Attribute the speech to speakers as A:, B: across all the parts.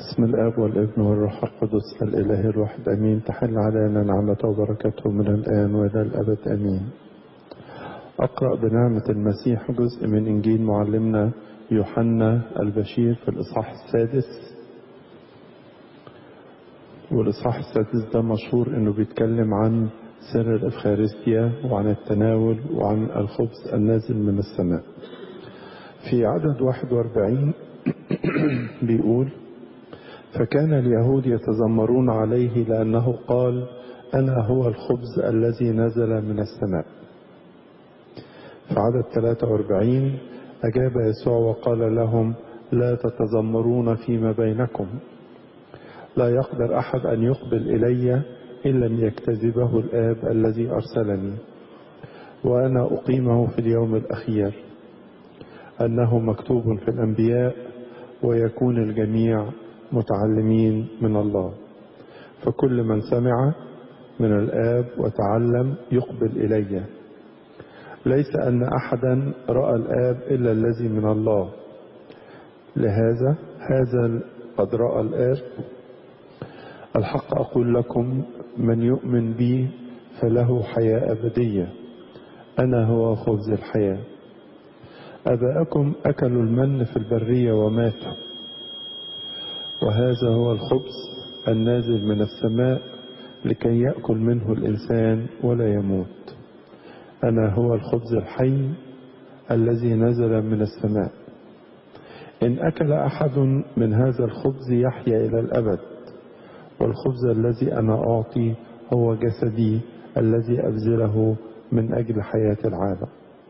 A: بسم الآب والابن والروح القدس الإله الواحد أمين. تحل علينا نعمته وبركته من الآن وإلى الأبد أمين. أقرأ بنعمة المسيح جزء من إنجيل معلمنا يوحنا البشير في الإصحاح السادس. والإصحاح السادس ده مشهور إنه بيتكلم عن سر الإفخارستيا وعن التناول وعن الخبز النازل من السماء. في عدد 41 بيقول: فكان اليهود يتذمرون عليه لأنه قال: أنا هو الخبز الذي نزل من السماء. في عدد 43 أجاب يسوع وقال لهم: لا تتذمرون فيما بينكم، لا يقدر أحد أن يقبل إلي إن لم يجتذبه الآب الذي أرسلني، وأنا أقيمه في اليوم الأخير، أنه مكتوب في الأنبياء: ويكون الجميع متعلمين من الله. فكل من سمع من الآب وتعلم يقبل إلي. ليس أن أحدا رأى الآب إلا الذي من الله، لهذا قد رأى الآب. الحق أقول لكم: من يؤمن بي فله حياة أبدية. أنا هو خبز الحياة. آباءكم أكلوا المن في البرية وماتوا، وهذا هو الخبز النازل من السماء لكي يأكل منه الإنسان ولا يموت. أنا هو الخبز الحي الذي نزل من السماء. إن أكل أحد من هذا الخبز يحيا إلى الأبد، والخبز الذي أنا أعطي هو جسدي الذي أبذله من أجل حياة العالم.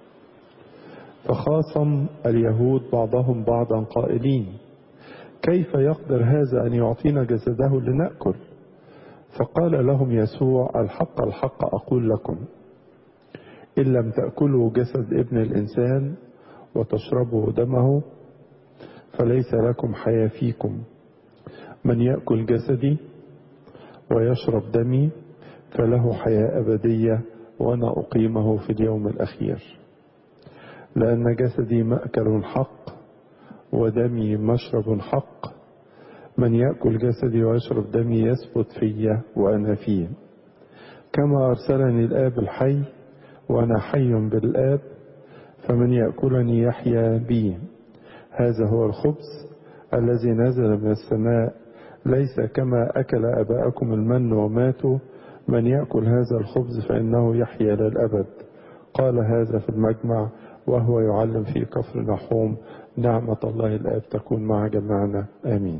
A: فخاصم اليهود بعضهم بعضا قائلين: كيف يقدر هذا أن يعطينا جسده لنأكل؟ فقال لهم يسوع: الحق الحق أقول لكم، إن لم تأكلوا جسد ابن الإنسان وتشربوا دمه فليس لكم حياة فيكم. من يأكل جسدي ويشرب دمي فله حياة أبدية، وأنا أقيمه في اليوم الأخير. لأن جسدي مأكل حق ودمي مشرب حق. من يأكل جسدي ويشرب دمي يثبت في وأنا فيه، كما أرسلني الآب الحي وأنا حي بالآب، فمن يأكلني يحيا بي. هذا هو الخبز الذي نزل من السماء، ليس كما أكل آباءكم المن وماتوا. من يأكل هذا الخبز فإنه يحيا للأبد. قال هذا في المجمع وهو يعلم في كفر نحوم. نعمة الله الآب تكون مع جميعنا آمين.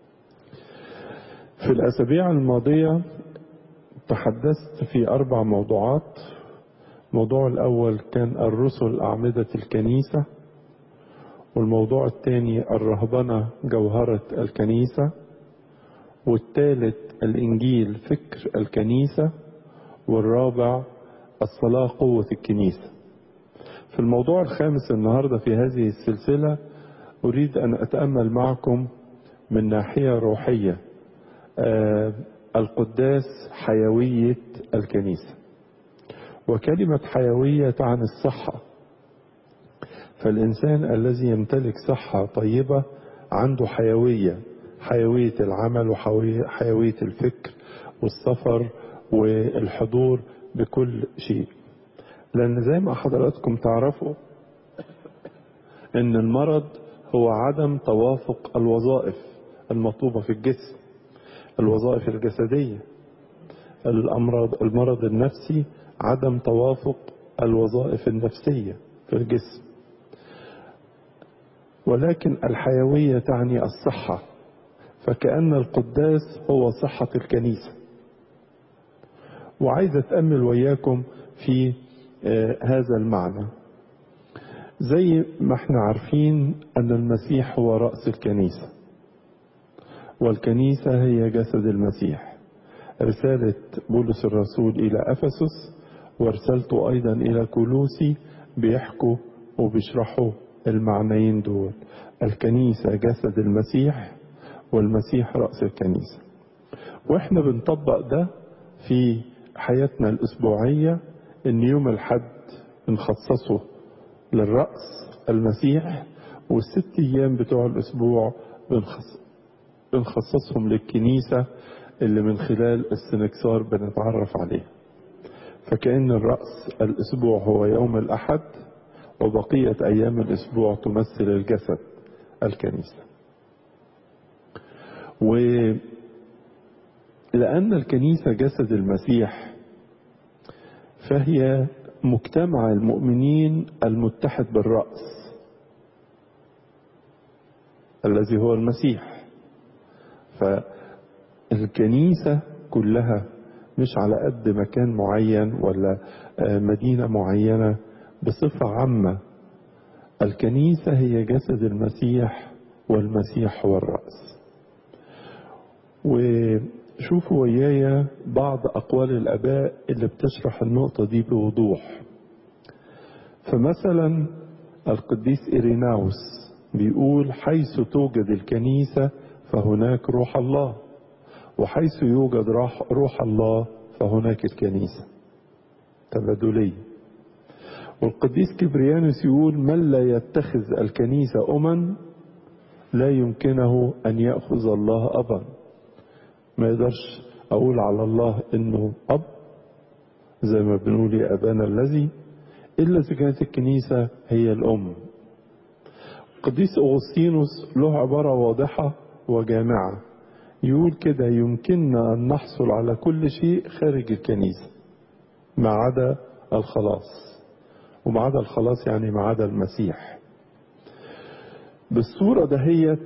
A: في الأسابيع الماضية تحدثت في 4 موضوعات. الموضوع الأول كان الرسل أعمدة الكنيسة، والموضوع الثاني الرهبنة جوهرة الكنيسة، والثالث الإنجيل فكر الكنيسة، والرابع الصلاة قوة الكنيسة. في الموضوع الخامس النهاردة في هذه السلسلة أريد أن أتأمل معكم من ناحية روحية القداس حيوية الكنيسة. وكلمة حيوية تعني الصحة، فالإنسان الذي يمتلك صحة طيبة عنده حيوية العمل وحيوية الفكر والسفر والحضور بكل شيء. لأن زي ما حضراتكم تعرفوا إن المرض هو عدم توافق الوظائف المطلوبة في الجسم، الوظائف الجسدية. المرض النفسي عدم توافق الوظائف النفسية في الجسم. ولكن الحيوية تعني الصحة، فكأن القداس هو صحة الكنيسة. وعايز أتأمل وياكم في هذا المعنى. زي ما احنا عارفين أن المسيح هو رأس الكنيسة، والكنيسة هي جسد المسيح. رسالة بولس الرسول إلى أفسس ورسالته أيضا إلى كولوسي بيحكوا وبيشرحوا المعنيين دول. الكنيسة جسد المسيح، والمسيح رأس الكنيسة. وإحنا بنطبق ده في حياتنا الأسبوعية، إن يوم الحد بنخصصه للرأس المسيح، وال6 أيام بتوع الأسبوع بنخصصهم للكنيسة اللي من خلال السنكسار بنتعرف عليه. فكأن الرأس الأسبوع هو يوم الأحد، وبقية أيام الأسبوع تمثل الجسد الكنيسة. ولأن الكنيسة جسد المسيح، فهي مجتمع المؤمنين المتحد بالرأس الذي هو المسيح. فالكنيسة كلها مش على قد مكان معين ولا مدينة معينة، بصفة عامة الكنيسة هي جسد المسيح، والمسيح هو الرأس. وشوفوا ويايا بعض أقوال الآباء اللي بتشرح النقطة دي بوضوح. فمثلا القديس إيريناوس بيقول: حيث توجد الكنيسة فهناك روح الله، وحيث يوجد روح الله فهناك الكنيسة، تبادلية. والقديس كبريانوس يقول: من لا يتخذ الكنيسة لا يمكنه أن يأخذ الله أبا. ما يقدرش أقول على الله إنه أب زي ما بنقول يا أبانا الذي، إلا إذا كانت الكنيسة هي الأم. القديس أغسطينوس له عبارة واضحة وجامعة، يقول كده: يمكننا أن نحصل على كل شيء خارج الكنيسة ما عدا الخلاص. وما عدا الخلاص يعني ما عدا المسيح. بالصورة دهيت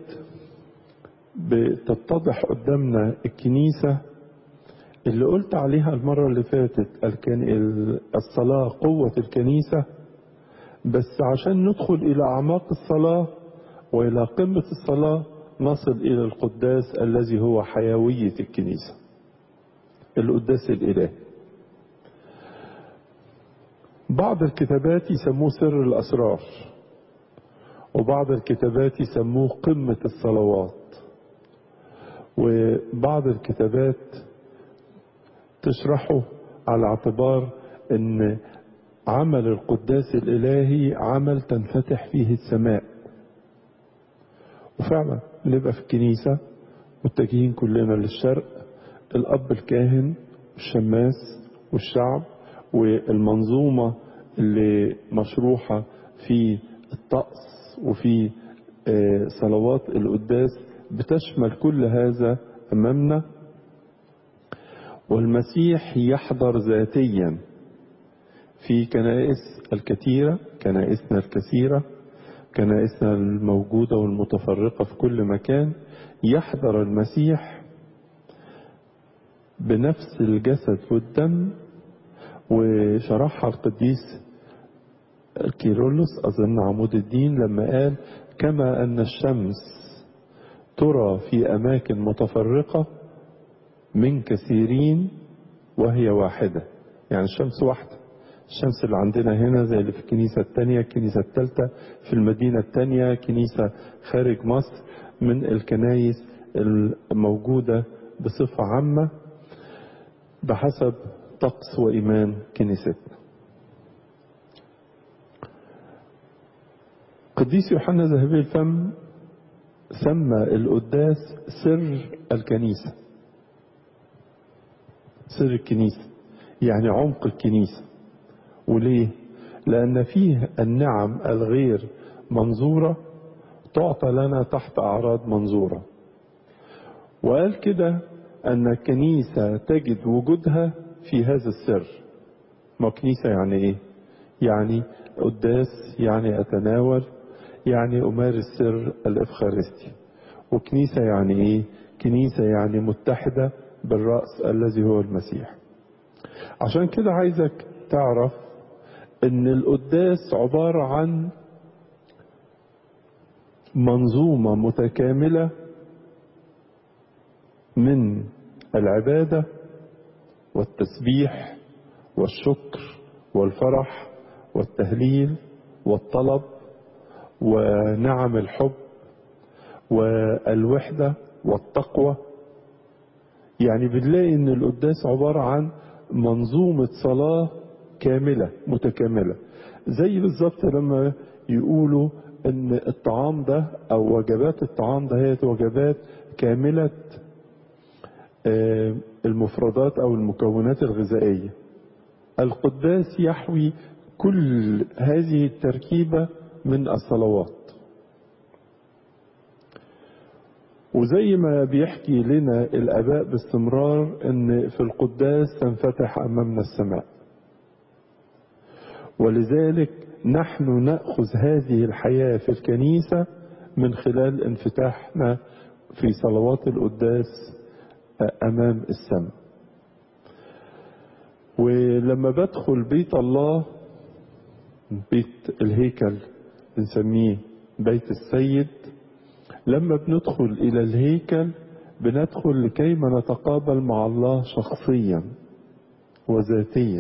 A: بتتضح قدامنا الكنيسة اللي قلت عليها المرة اللي فاتت، الصلاة قوة الكنيسة. بس عشان ندخل إلى أعماق الصلاة وإلى قمة الصلاة نصل إلى القداس الذي هو حيوية الكنيسة، القداس الإلهي. بعض الكتابات يسموه سر الأسرار، وبعض الكتابات يسموه قمة الصلوات، وبعض الكتابات تشرحه على اعتبار ان عمل القداس الالهي عمل تنفتح فيه السماء. وفعلا نبقى في الكنيسة متجهين كلنا للشرق، الاب الكاهن والشماس والشعب والمنظومة اللي مشروحة في الطقس وفي صلوات القداس بتشمل كل هذا أمامنا. والمسيح يحضر ذاتيا في كنائس الكثيرة، كنائسنا الكثيرة، كنائسنا الموجودة والمتفرقة في كل مكان. يحضر المسيح بنفس الجسد والدم. وشرحها القديس كيرلس أظن عمود الدين لما قال: كما أن الشمس ترى في أماكن متفرقة من كثيرين وهي واحدة. يعني الشمس واحدة، الشمس اللي عندنا هنا زي اللي في الكنيسة الثانية، الكنيسة الثالثة في المدينة الثانية، كنيسة خارج مصر، من الكنايس الموجودة بصفة عامة بحسب طقس وإيمان كنيستنا. قديس يوحنا ذهبي الفم سمى القداس سر الكنيسة، سر الكنيسة يعني عمق الكنيسة. وليه؟ لأن فيه النعم الغير منظورة تعطى لنا تحت أعراض منظورة. وقال كده أن الكنيسة تجد وجودها في هذا السر. ما كنيسة يعني إيه؟ يعني قداس، يعني أتناول، يعني أمارس سر الإفخارستي. وكنيسة يعني إيه؟ كنيسة يعني متحدة بالرأس الذي هو المسيح. عشان كده عايزك تعرف ان القداس عبارة عن منظومة متكاملة من العبادة والتسبيح والشكر والفرح والتهليل والطلب ونعم الحب والوحدة والتقوى. يعني بنلاقي ان القداس عبارة عن منظومة صلاة كاملة متكاملة. زي بالظبط لما يقولوا ان الطعام ده او وجبات الطعام ده هي وجبات كاملة المفردات أو المكونات الغذائية. القداس يحوي كل هذه التركيبة من الصلوات. وزي ما بيحكي لنا الآباء باستمرار ان في القداس تنفتح أمامنا السماء، ولذلك نحن نأخذ هذه الحياة في الكنيسة من خلال انفتاحنا في صلوات القداس أمام السماء. ولما بدخل بيت الله، بيت الهيكل بنسميه بيت السيد، لما بندخل إلى الهيكل بندخل لكيما نتقابل مع الله شخصيا وذاتيا.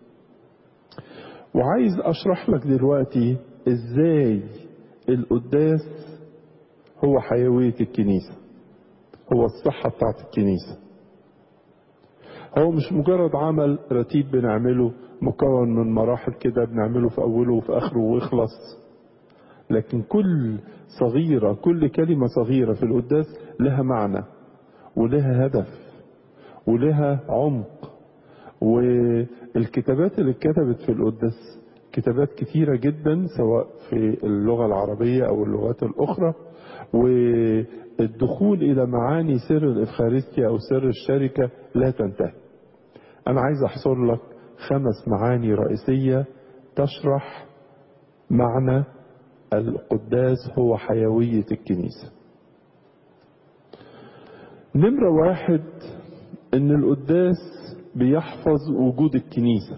A: وعايز أشرح لك دلوقتي إزاي القداس هو حيوية الكنيسة، هو الصحة بتاعت الكنيسة. هو مش مجرد عمل رتيب بنعمله مكون من مراحل كده بنعمله في أوله وفي آخره ويخلص، لكن كل صغيرة، كل كلمة صغيرة في القداس لها معنى ولها هدف ولها عمق. والكتابات اللي اتكتبت في القداس كتابات كتيرة جدا سواء في اللغة العربية أو اللغات الأخرى، والدخول إلى معاني سر الإفخارستيا أو سر الشركة لا تنتهي. أنا عايز أحصر لك 5 معاني رئيسية تشرح معنى القداس هو حيوية الكنيسة. نمرة 1 إن القداس بيحفظ وجود الكنيسة.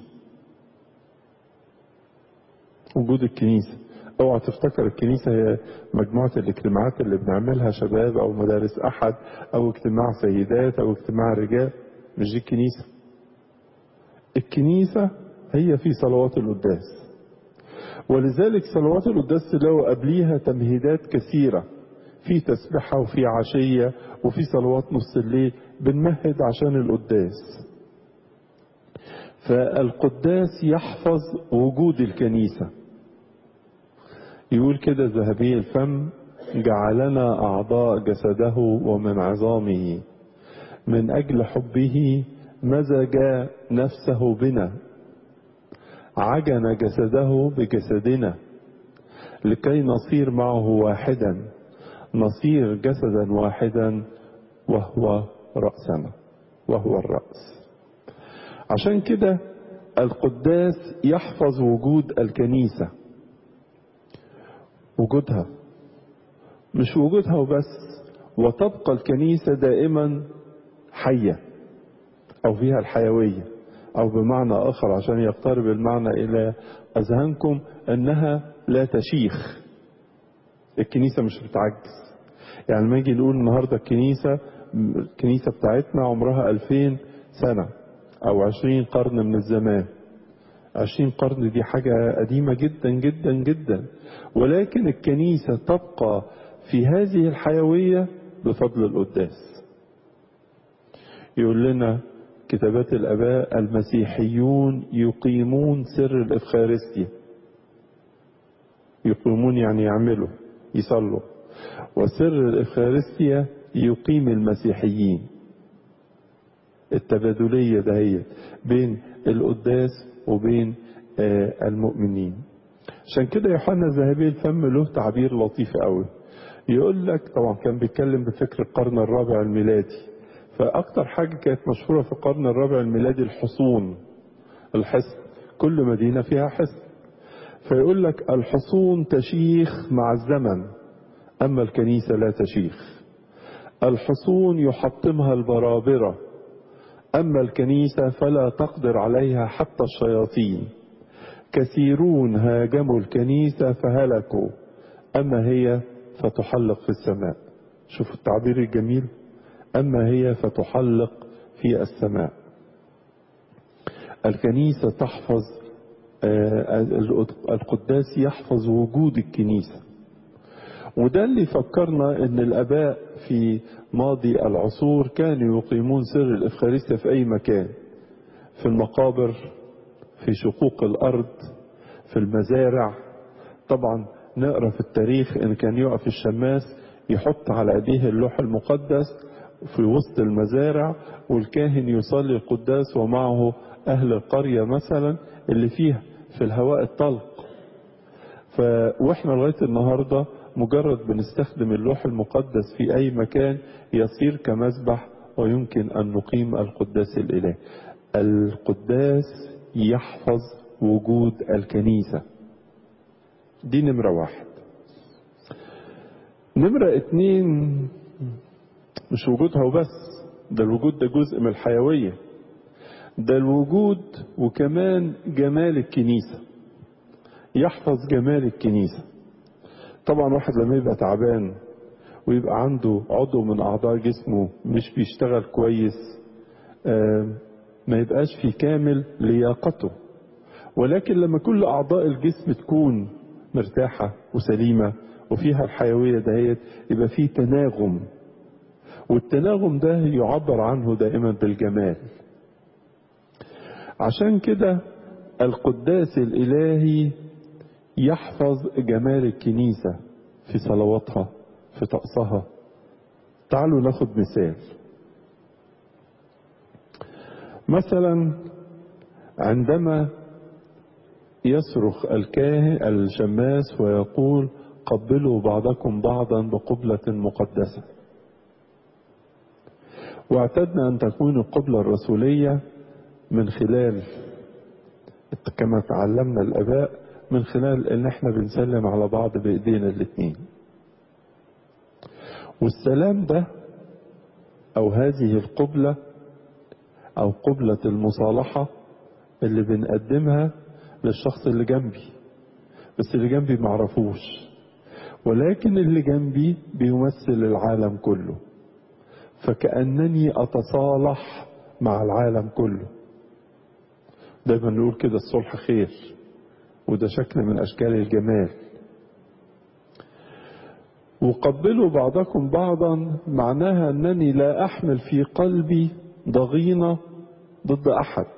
A: وجود الكنيسة، اوعى تفتكر الكنيسة هي مجموعة الاجتماعات اللي بنعملها شباب او مدارس احد او اجتماع سيدات او اجتماع رجال. مش دي الكنيسة. الكنيسة هي في صلوات القداس، ولذلك صلوات القداس تلاقوا قبليها تمهيدات كثيرة، في تسبحة وفي عشية وفي صلوات نص الليل بنمهد عشان القداس. فالقداس يحفظ وجود الكنيسة. يقول كده ذهبي الفم: جعلنا أعضاء جسده ومن عظامه، من أجل حبه مزج نفسه بنا، عجن جسده بجسدنا، لكي نصير معه واحدا، نصير جسدا واحدا وهو رأسنا، وهو الرأس. عشان كده القداس يحفظ وجود الكنيسة، وجودها مش وجودها وبس، وتبقى الكنيسة دائما حية أو فيها الحيوية، أو بمعنى آخر عشان يقترب المعنى إلى أذهانكم أنها لا تشيخ. الكنيسة مش بتعجز. يعني لما نيجي نقول النهاردة الكنيسة بتاعتنا عمرها 2000 سنة أو 20 قرن من الزمان. 20 قرن دي حاجة قديمة جدا جدا جدا، ولكن الكنيسة تبقى في هذه الحيوية بفضل القداس. يقول لنا كتابات الآباء: المسيحيون يقيمون سر الإفخارستيا. يقيمون يعني يعملوا، يصلوا. وسر الإفخارستيا يقيم المسيحيين. التبادلية دهية بين القداس وبين المؤمنين. عشان كده يوحنا ذهبي الفم له تعبير لطيف قوي. يقول لك، طبعا كان بيتكلم بفكر القرن الرابع الميلادي، فأكتر حاجة كانت مشهورة في القرن الرابع الميلادي الحصون، الحصن، كل مدينة فيها حصن. فيقول لك الحصون تشيخ مع الزمن، أما الكنيسة لا تشيخ. الحصون يحطمها البرابرة، أما الكنيسة فلا تقدر عليها حتى الشياطين. كثيرون هاجموا الكنيسة فهلكوا، أما هي فتحلق في السماء. شوفوا التعبير الجميل: أما هي فتحلق في السماء. الكنيسة تحفظ، القداس يحفظ وجود الكنيسة. وده اللي فكرنا ان الآباء في ماضي العصور كانوا يقيمون سر الإفخارستيا في أي مكان، في المقابر، في شقوق الأرض، في المزارع. طبعا نقرأ في التاريخ ان كان يقف الشماس يحط على ايديه اللوح المقدس في وسط المزارع، والكاهن يصلي القداس ومعه اهل القرية مثلا اللي فيها في الهواء الطلق. واحنا لغاية النهاردة مجرد بنستخدم اللوح المقدس في اي مكان يصير كمذبح، ويمكن ان نقيم القداس الالهي. القداس يحفظ وجود الكنيسة. دي نمرة 1. نمرة 2، مش وجودها وبس، ده الوجود ده جزء من الحيوية، ده الوجود وكمان جمال الكنيسة. يحفظ جمال الكنيسة. طبعا واحد لما يبقى تعبان ويبقى عنده عضو من أعضاء جسمه مش بيشتغل كويس، ما يبقاش في كامل لياقته. ولكن لما كل أعضاء الجسم تكون مرتاحة وسليمة وفيها الحيوية دهيت، يبقى فيه تناغم، والتناغم ده يعبر عنه دائما بالجمال. عشان كده القداس الإلهي يحفظ جمال الكنيسة في صلواتها، في طقسها. تعالوا ناخد مثال. مثلا عندما يصرخ الكاهن الشماس ويقول قبلوا بعضكم بعضا بقبلة مقدسة، واعتدنا أن تكون القبلة الرسولية من خلال كما تعلمنا الآباء، من خلال ان احنا بنسلم على بعض بايدينا الاتنين. والسلام ده او هذه القبلة او قبلة المصالحة اللي بنقدمها للشخص اللي جنبي، بس اللي جنبي معرفوش، ولكن اللي جنبي بيمثل العالم كله، فكأنني أتصالح مع العالم كله. دايما نقول كده الصلح خير، وده شكل من أشكال الجمال. وقبلوا بعضكم بعضا معناها أنني لا أحمل في قلبي ضغينة ضد أحد،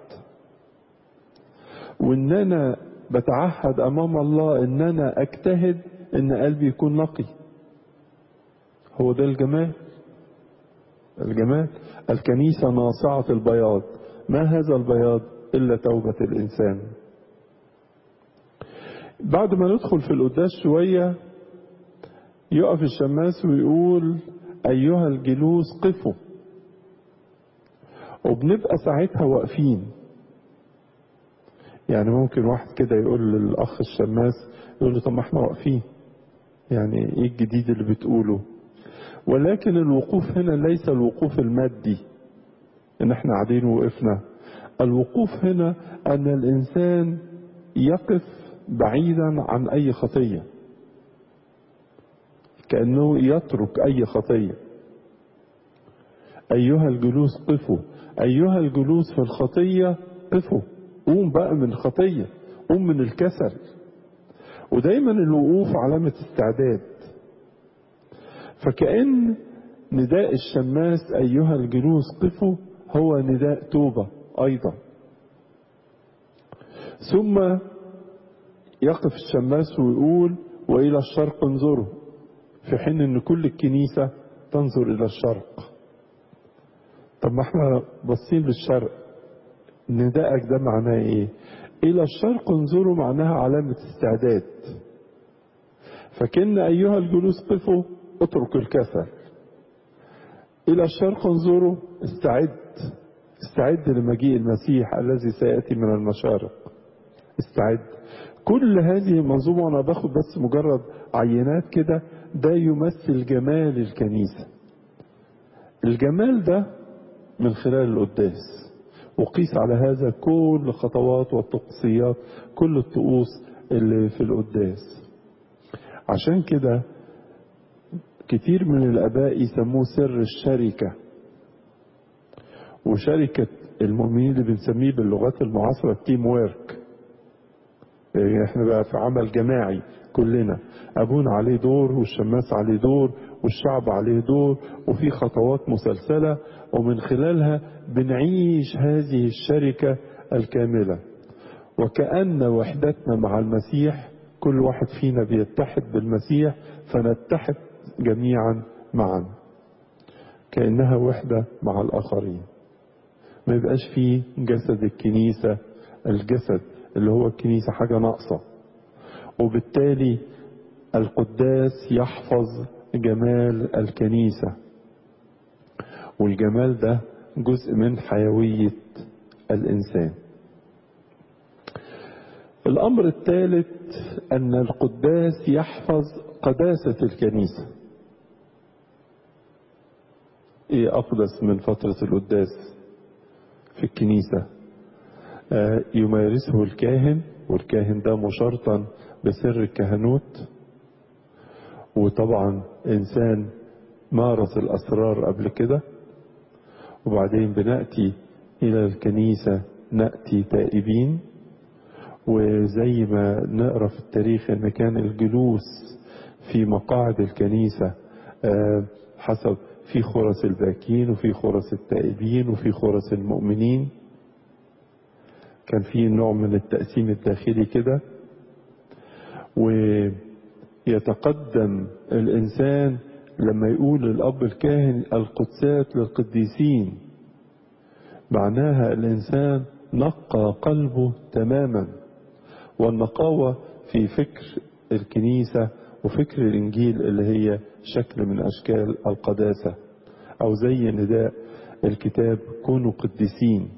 A: وأن أنا بتعهد أمام الله أن أنا أجتهد أن قلبي يكون نقي. هو ده الجمال. الجمال الكنيسة ناصعة البياض، ما هذا البياض إلا توبة الإنسان. بعد ما ندخل في القداس شوية يقف الشماس ويقول أيها الجلوس قفوا، وبنبقى ساعتها واقفين. يعني ممكن واحد كده يقول للأخ الشماس، يقول له طب ما احنا واقفين، يعني ايه الجديد اللي بتقوله؟ ولكن الوقوف هنا ليس الوقوف المادي ان احنا قاعدين وقفنا. الوقوف هنا ان الانسان يقف بعيدا عن اي خطية، كأنه يترك اي خطية. ايها الجلوس قفوا، ايها الجلوس في الخطية قفوا، قوم بقى من الخطية، قوم من الكسل. ودايما الوقوف علامة استعداد. فكأن نداء الشماس أيها الجلوس قفوا هو نداء توبة أيضا. ثم يقف الشماس ويقول وإلى الشرق انظروا، في حين أن كل الكنيسة تنظر إلى الشرق. طب ما احنا باصين للشرق، نداءك ده معناه ايه؟ إلى الشرق انظروا معناها علامة استعداد. فكأن أيها الجلوس قفوا اترك الكسل، إلى الشرق انظروا استعد لمجيء المسيح الذي سيأتي من المشارق. استعد. كل هذه المنظومة أنا باخد بس مجرد عينات كده، ده يمثل جمال الكنيسة. الجمال ده من خلال القداس، وقيس على هذا كل الخطوات والطقسيات، كل الطقوس اللي في القداس. عشان كده كتير من الآباء يسموه سر الشركة، وشركة المؤمنين اللي بنسميه باللغات المعاصرة التيم ويرك. يعني احنا بقى في عمل جماعي كلنا، أبونا عليه دور والشماس عليه دور والشعب عليه دور، وفي خطوات مسلسلة، ومن خلالها بنعيش هذه الشركة الكاملة. وكأن وحدتنا مع المسيح، كل واحد فينا بيتحد بالمسيح، فنتحد جميعا معا كأنها وحدة مع الآخرين. ما يبقاش فيه جسد الكنيسة، الجسد اللي هو الكنيسة حاجة ناقصة. وبالتالي القداس يحفظ جمال الكنيسة، والجمال ده جزء من حيوية الإنسان. الأمر الثالث أن القداس يحفظ قداسة الكنيسة. إيه أقدس من فترة القداس في الكنيسة؟ يمارسه الكاهن، والكاهن ده مشرطا بسر الكهنوت، وطبعا إنسان مارس الأسرار قبل كده. وبعدين بنأتي إلى الكنيسة نأتي تائبين، وزي ما نقرأ في التاريخ إن كان الجلوس في مقاعد الكنيسة حسب في خرس الباكين وفي خرس التائبين وفي خرس المؤمنين. كان في نوع من التقسيم الداخلي كده. ويتقدم الإنسان لما يقول الأب الكاهن القدسات للقديسين، معناها الإنسان نقى قلبه تماما. والنقاوة في فكر الكنيسة وفكر الإنجيل اللي هي شكل من أشكال القداسة، أو زي نداء الكتاب كونوا قديسين.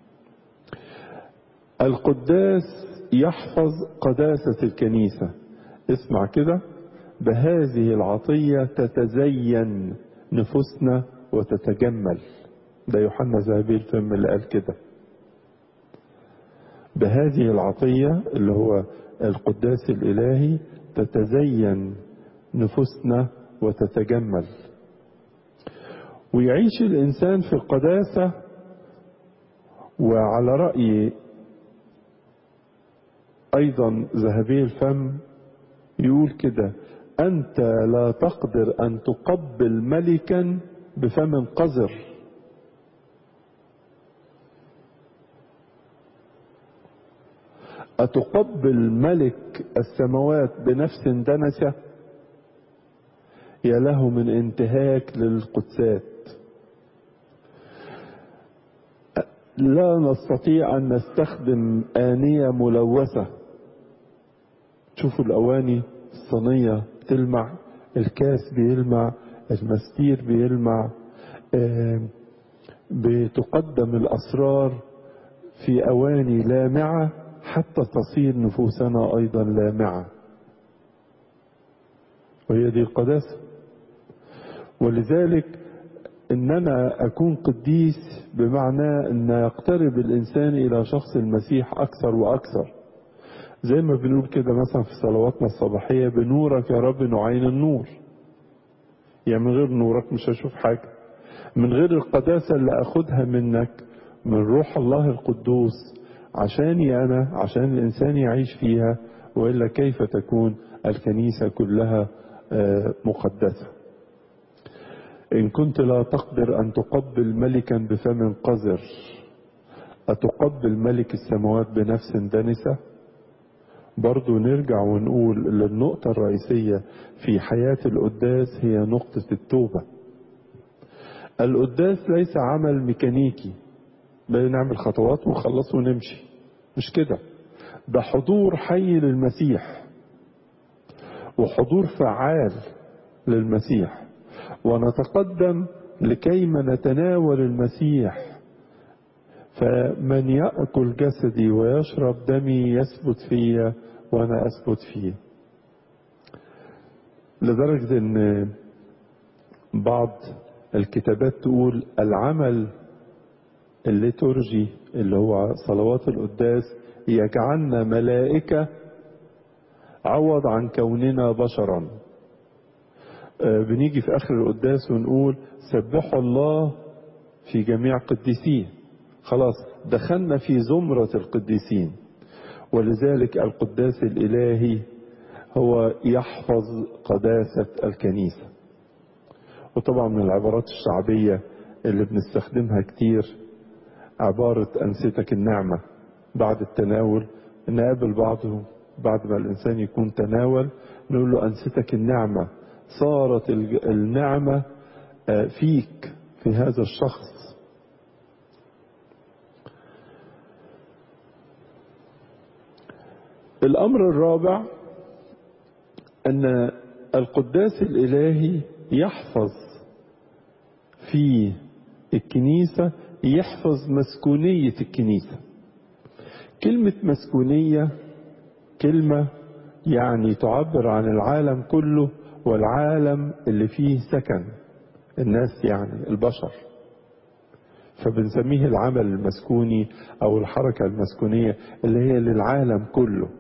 A: القداس يحفظ قداسة الكنيسة. اسمع كده: بهذه العطية تتزين نفوسنا وتتجمل. ده يوحنا ذهبي الفم اللي قال كده. بهذه العطية اللي هو القداس الإلهي تتزين نفوسنا وتتجمل. ويعيش الإنسان في القداسة. وعلى رأي أيضا ذهبي الفم يقول كده: أنت لا تقدر أن تقبل ملكا بفم قذر. أتقبل ملك السماوات بنفس دنسة؟ يا له من انتهاك للقدسات. لا نستطيع أن نستخدم آنية ملوثة. تشوفوا الأواني الصينية تلمع، الكاس بيلمع، المستير بيلمع. بتقدم الأسرار في أواني لامعة حتى تصير نفوسنا أيضا لامعة، وهي دي القداسة. ولذلك إننا أكون قديس بمعنى أن يقترب الإنسان إلى شخص المسيح أكثر وأكثر. زي ما بنقول كده مثلا في صلواتنا الصباحية: بنورك يا رب نعين النور. يعني من غير نورك مش هشوف حاجة. من غير القداسة اللي أخدها منك من روح الله القدوس عشاني أنا، عشان الإنسان يعيش فيها، وإلا كيف تكون الكنيسة كلها مقدسة؟ إن كنت لا تقدر أن تقبل ملكا بفم قذر، أتقبل ملك السماوات بنفس دنسة؟ برضو نرجع ونقول للنقطة الرئيسية في حياة القداس هي نقطة التوبة. القداس ليس عمل ميكانيكي بنعمل خطوات ونخلص ونمشي، مش كده. ده حضور حي للمسيح وحضور فعال للمسيح، ونتقدم لكيما نتناول المسيح. فمن يأكل جسدي ويشرب دمي يثبت فيا وأنا أثبت فيه. لدرجة أن بعض الكتابات تقول العمل الليتورجي اللي هو صلوات القداس يجعلنا ملائكة عوض عن كوننا بشرا. بنيجي في آخر القداس ونقول سبحوا الله في جميع قديسيه. خلاص دخلنا في زمرة القديسين. ولذلك القداس الإلهي هو يحفظ قداسة الكنيسة. وطبعا من العبارات الشعبية اللي بنستخدمها كتير عبارة أنستك النعمة. بعد التناول نقابل بعضه، بعد ما الإنسان يكون تناول نقول له أنستك النعمة صارت النعمة فيك في هذا الشخص. الأمر الرابع أن القداس الإلهي يحفظ في الكنيسة، يحفظ مسكونية الكنيسة. كلمة مسكونية كلمة يعني تعبر عن العالم كله والعالم اللي فيه سكن الناس، يعني البشر، فبنسميه العمل المسكوني أو الحركة المسكونية اللي هي للعالم كله.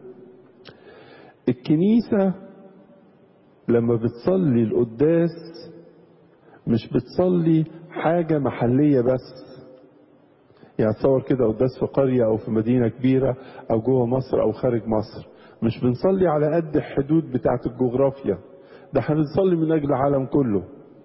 A: الكنيسة لما بتصلي القداس مش بتصلي حاجة محلية بس، يعني تصور كده قداس في قرية أو في مدينة كبيرة أو جوه مصر أو خارج مصر، مش بنصلي على قد الحدود بتاعت الجغرافيا، ده احنا بنصلي من أجل العالم كله.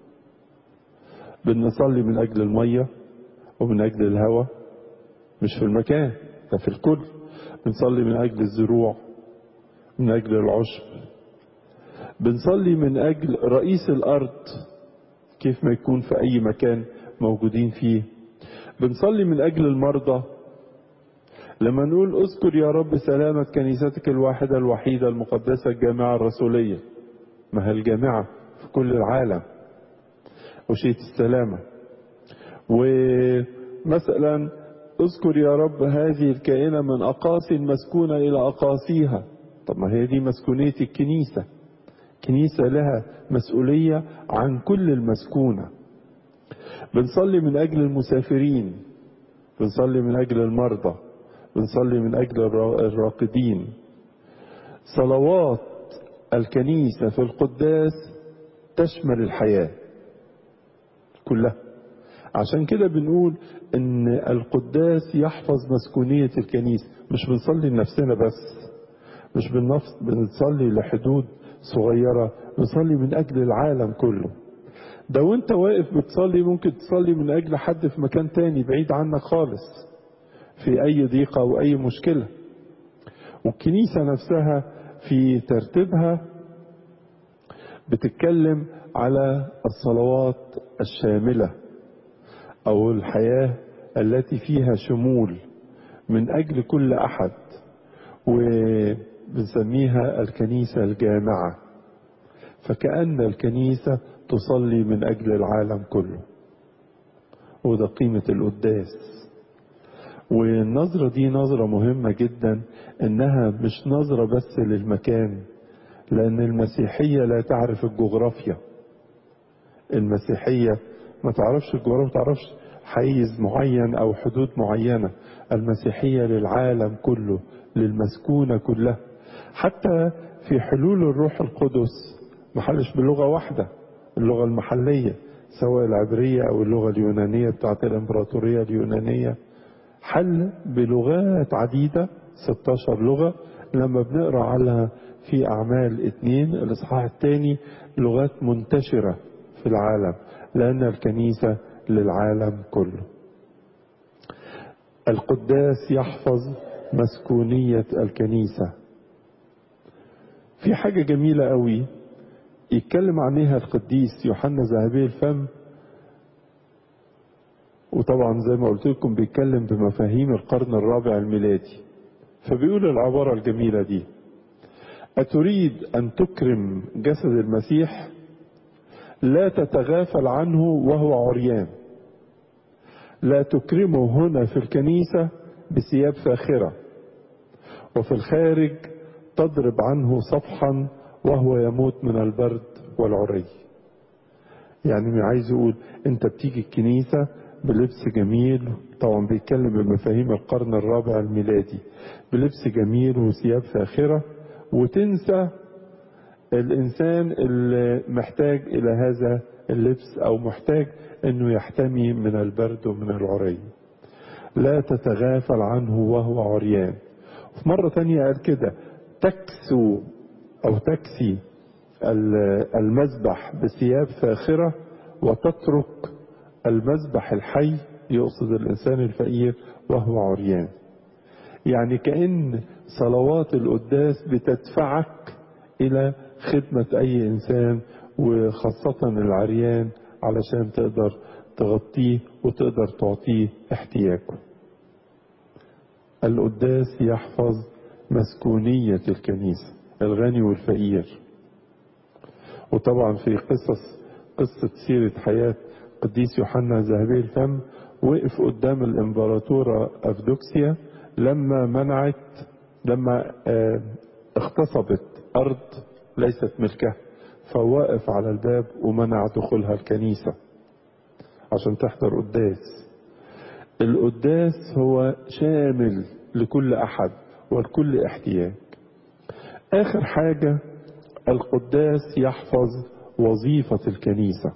A: بنصلي من أجل المية ومن أجل الهواء، مش في المكان ده، في الكل. بنصلي من أجل الزروع، من أجل العشب، بنصلي من أجل رئيس الأرض كيف ما يكون في أي مكان موجودين فيه، بنصلي من أجل المرضى. لما نقول اذكر يا رب سلامة كنيستك الواحدة الوحيدة المقدسة الجامعة الرسولية، ما هي الجامعة في كل العالم وشيء السلامة. ومثلا اذكر يا رب هذه الكائنة من أقاصي المسكونة إلى أقاصيها، طب ما هي دي مسكونية الكنيسة. كنيسة لها مسؤولية عن كل المسكونة. بنصلي من أجل المسافرين، بنصلي من أجل المرضى، بنصلي من أجل الراقدين. صلوات الكنيسة في القداس تشمل الحياة كلها. عشان كده بنقول ان القداس يحفظ مسكونية الكنيسة. مش بنصلي لنفسنا بس، مش بنصلي لحدود صغيرة، بنصلي من أجل العالم كله. ده وانت واقف بتصلي ممكن تصلي من أجل حد في مكان تاني بعيد عنك خالص في أي ضيقة أو أي مشكلة. والكنيسة نفسها في ترتيبها بتتكلم على الصلوات الشاملة أو الحياة التي فيها شمول من أجل كل أحد، وبنسميها الكنيسة الجامعة. فكأن الكنيسة تصلي من أجل العالم كله، وده قيمة القداس. والنظرة دي نظرة مهمة جدا، إنها مش نظرة بس للمكان، لأن المسيحية لا تعرف الجغرافيا. المسيحية ما تعرفش الجغرافيا، ما تعرفش حيز معين أو حدود معينة. المسيحية للعالم كله، للمسكونة كلها. حتى في حلول الروح القدس محلش بلغة واحدة، اللغة المحلية سواء العبرية أو اللغة اليونانية بتاعت الإمبراطورية اليونانية، حل بلغات عديدة 16 لغة. لما بنقرأ عنها في أعمال 2 الإصحاح الثاني، لغات منتشرة في العالم، لأن الكنيسة للعالم كله. القداس يحفظ مسكونية الكنيسة. في حاجة جميلة قوي يتكلم عنها القديس يوحنا ذهبي الفم، وطبعا زي ما قلت لكم بيتكلم بمفاهيم القرن الرابع الميلادي. فبيقول العبارة الجميلة دي: أتريد أن تكرم جسد المسيح؟ لا تتغافل عنه وهو عريان. لا تكرمه هنا في الكنيسة بثياب فاخرة، وفي الخارج تضرب عنه صفحا وهو يموت من البرد والعري. يعني عايز يقول انت بتيجي الكنيسة بلبس جميل، طبعا بيتكلم بمفاهيم القرن الرابع الميلادي، بلبس جميل وثياب فاخرة، وتنسى الإنسان اللي محتاج إلى هذا اللبس أو محتاج أنه يحتمي من البرد ومن العري. لا تتغافل عنه وهو عريان. في مرة تانية قال كده: تكسو أو تكسي المذبح بثياب فاخرة وتترك المذبح الحي، يقصد الإنسان الفقير، وهو عريان. يعني كأن صلوات القداس بتدفعك إلى خدمة أي إنسان وخاصة العريان علشان تقدر تغطيه وتقدر تعطيه احتياجه. القداس يحفظ مسكونية الكنيسة، الغني والفقير. وطبعا في قصة سيرة حياة قديس يوحنا ذهبي الفم، وقف قدام الامبراطورة أفدوكسيا لما اغتصبت أرض ليست ملكها، فوقف على الباب ومنع دخولها الكنيسة عشان تحضر قداس. القداس هو شامل لكل أحد ولكل احتياج. آخر حاجة، القداس يحفظ وظيفة الكنيسة،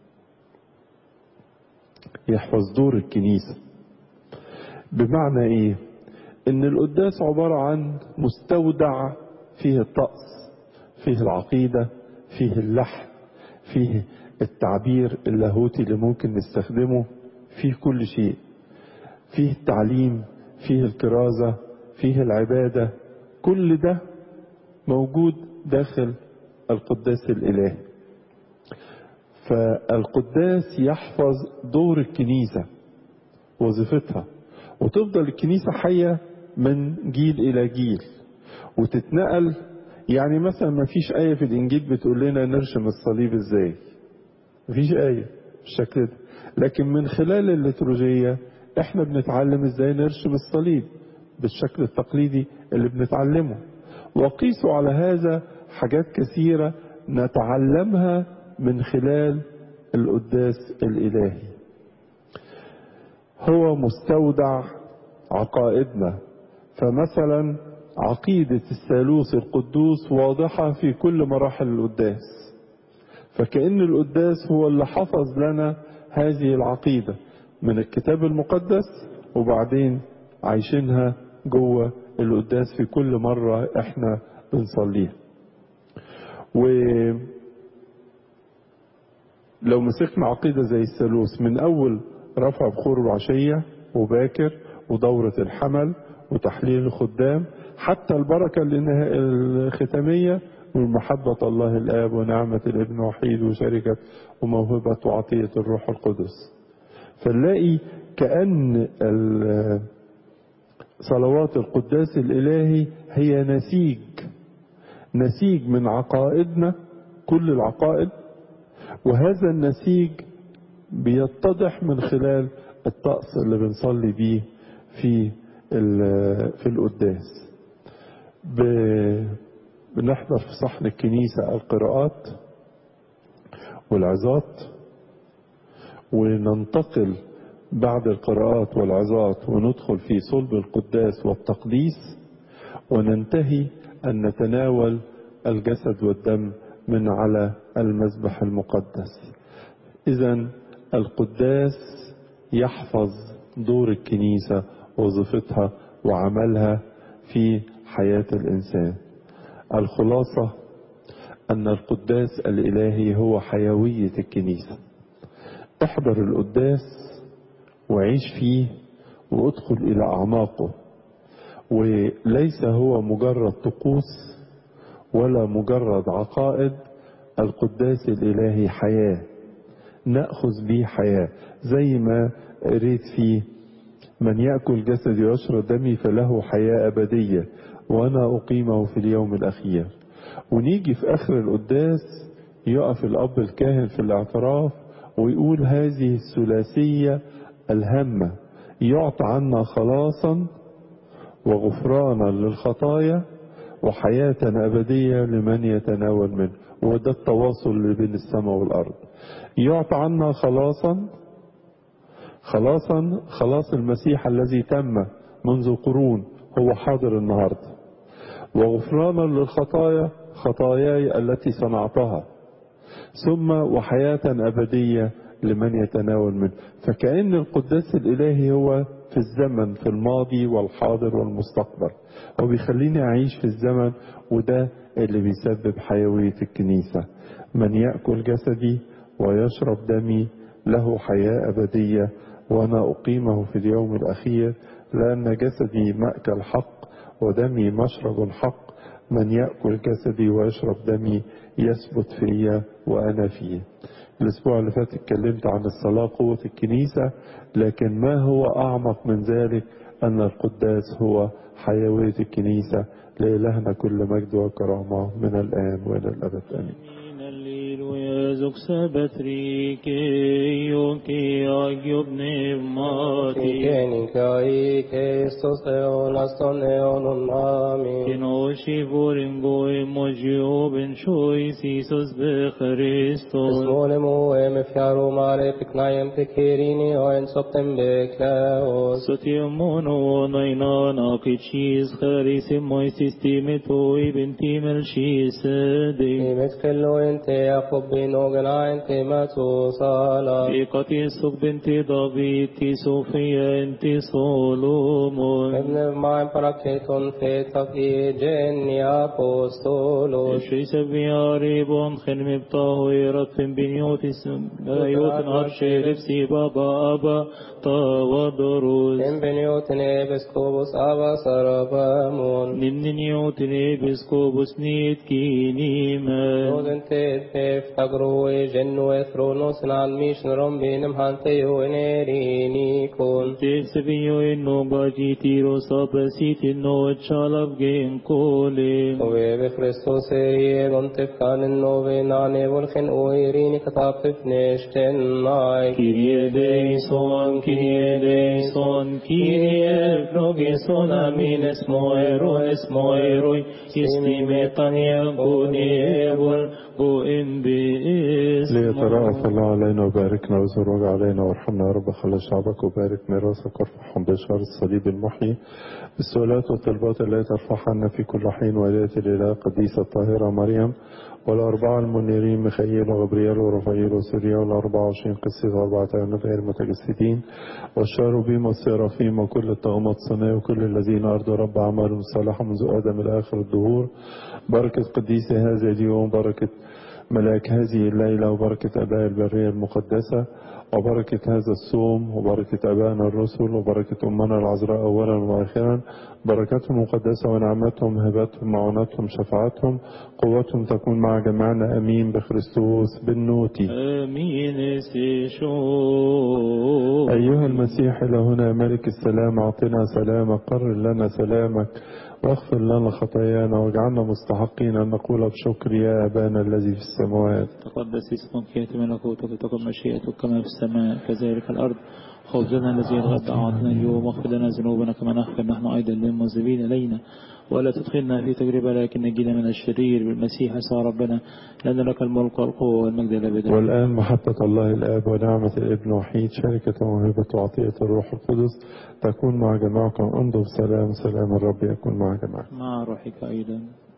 A: يحفظ دور الكنيسة. بمعنى ايه؟ ان القداس عبارة عن مستودع فيه الطقس، فيه العقيدة، فيه اللحن، فيه التعبير اللاهوتي اللي ممكن نستخدمه، فيه كل شيء، فيه التعليم، فيه الكرازة، فيه العبادة، كل ده موجود داخل القداس الإلهي. فالقداس يحفظ دور الكنيسة، وظيفتها، وتفضل الكنيسة حية من جيل إلى جيل وتتنقل. يعني مثلا ما فيش آية في الإنجيل بتقول لنا نرشم الصليب إزاي، ما فيش آية بالشكل ده، لكن من خلال الليتورجية احنا بنتعلم ازاي نرشم الصليب بالشكل التقليدي اللي بنتعلمه. وقيسوا على هذا حاجات كثيرة نتعلمها من خلال القداس الإلهي. هو مستودع عقائدنا، فمثلا عقيدة الثالوث القدوس واضحة في كل مراحل القداس، فكأن القداس هو اللي حفظ لنا هذه العقيدة من الكتاب المقدس، وبعدين عايشينها جوه القداس في كل مرة احنا بنصليها. ولو مسكنا عقيدة زي الثالوث من أول رفع بخور العشية وباكر ودورة الحمل وتحليل الخدام حتى البركة الختامية ومحبة الله الآب ونعمة الابن وحيد وشركة وموهبة وعطية الروح القدس، فنلاقي كأن صلوات القداس الإلهي هي نسيج من عقائدنا، كل العقائد، وهذا النسيج بيتضح من خلال الطقس اللي بنصلي بيه في القداس. بنحضر في صحن الكنيسة القراءات والعظات، وننتقل بعد القراءات والعظات وندخل في صلب القداس والتقديس، وننتهي أن نتناول الجسد والدم من على المذبح المقدس. إذن القداس يحفظ دور الكنيسة وظيفتها وعملها في حياة الإنسان. الخلاصة أن القداس الإلهي هو حيوية الكنيسة. احضر القداس وعيش فيه وادخل إلى أعماقه، وليس هو مجرد طقوس ولا مجرد عقائد. القداس الإلهي حياة نأخذ به حياة، زي ما قريت فيه من يأكل جسدي ويشرب دمي فله حياة أبدية وأنا أقيمه في اليوم الأخير. ونيجي في آخر القداس يقف الأب الكاهن في الاعتراف ويقول هذه الثلاثية الهامة: يعطى عنا خلاصا وغفرانا للخطايا وحياة أبدية لمن يتناول منه. وده التواصل اللي بين السماء والأرض. يعطى عنا خلاص المسيح الذي تم منذ قرون هو حاضر النهاردة، وغفرانا للخطايا خطاياي التي صنعتها، ثم وحياة أبدية لمن يتناول منه. فكأن القداس الإلهي هو في الزمن، في الماضي والحاضر والمستقبل، وبيخليني أعيش في الزمن، وده اللي بيسبب حيوية الكنيسة. من يأكل جسدي ويشرب دمي له حياة أبدية وأنا أقيمه في اليوم الأخير، لأن جسدي مأكل حق ودمي مشرب حق، من يأكل جسدي ويشرب دمي يثبت فيا وأنا فيه. الأسبوع اللي فات اتكلمت عن الصلاة قوة الكنيسة، لكن ما هو أعمق من ذلك أن القداس هو حيوية الكنيسة. لإلهنا كل مجد وكرامة من الآن وإلى الأبد آمين.
B: Ikati suk binti David, ti Sofia, inti Solomon.
C: ابن معن براكيتون في تفيجين يا أبوستولوس.
B: Shisa biaribon khen mibtahu iratfin binyotis bayotin arshe si baba aba tawadorus.
C: إن بنيوتن إبسكوبوس أبا سربامون.
B: Ninninyotin episkopus nit kinima.
C: نوزن تيف تقروي جنو إثرونوس نعلميش نرمبينم هانتيو إنيرينيكون.
B: Tefsevinyo inno bajitiro sapasit inno chalab gen kole.
C: وي بخريستوس إيرون تفكان النوبي ناني والخن أويريني كتابف نشتن ناي.
B: Kyrie eleison, Kyrie eleison, Kyrie ephlogeson, amin esmoeroi, istimetania gonievol, go in
A: ليترأف الله علينا وباركنا ويزرج علينا وارحمنا يا رب. خلي شعبك وبارك ميراثك وارفعهم بشار الصليب المحيي بالسؤالات والطلبات التي ترفعها عنا في كل حين. وليت الإله القديسة الطاهرة مريم والأربعة المنيرين ميخائيل وغبريال ورفائيل وسوريا وال24 قسيس وأربعة عيونات غير متجسدين والشاروبيم والسيرافيم وكل الطغمات الصنايع وكل الذين أرضوا رب أعمالهم صالحة منذ آدم إلى آخر الدهور. بركة قديس هذا اليوم، بركة ملاك هذه الليلة، وبركة أباء البرية المقدسة، وبركة هذا الصوم، وبركة أبائنا الرسل، وبركة أمنا العذراء أولا وآخرا. بركاتهم مقدسة ونعمتهم هبتهم معونتهم شفاعتهم قوتهم تكون مع جميعنا أمين بخريستوس بالنوتي.
B: آمين سيشو.
A: أيها المسيح إلهنا ملك السلام أعطنا سلامك، قرر لنا سلامك واغفر لنا خطايانا واجعلنا مستحقين أن نقول بشكر يا أبانا الذي في السماوات.
B: تقدس اسمك، يأتي ملكوتك، تكن مشيئتك كما في السماء كذلك الأرض. خبزنا الذي الغد أعطنا اليوم، واغفر لنا ذنوبنا كما نغفر نحن أيضا للمذنبين إلينا، ولا تدخلنا في تجربة لكن نجينا من الشرير. بالمسيح يسوع ربنا، لأن لك الملك والقوة والمجد الأبدي.
A: والآن محبة الله الآب ونعمة الابن وحيد شركة وموهبة وعطية الروح القدس تكون مع جماعكم. انظر سلام الرب يكون مع جماعكم.
B: مع روحك أيضا.